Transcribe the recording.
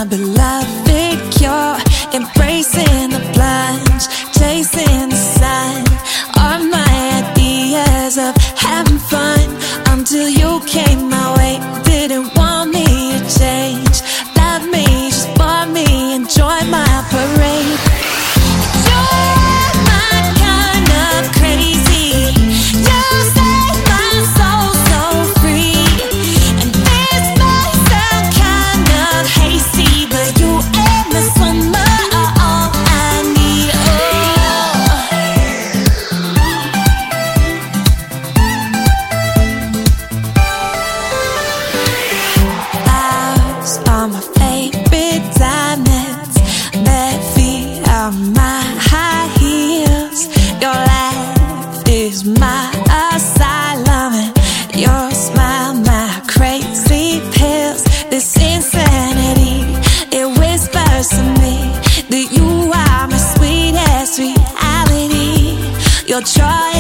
beloved cure, embracing the plunge, chasing the sun. All my ideas of having fun until you came my way. Didn't want me to change, love me, just bore me, enjoy my parade. You're my kind of crazy. You set my soul so free. And this might sound kind of hasty, but you and the summer are all I need. Flowers are my favorite diamonds that feet are my high heels. Your laugh is my asylum, and your smile my crazy pills. This insanity, it whispers to me that you are my sweetest reality. You're trying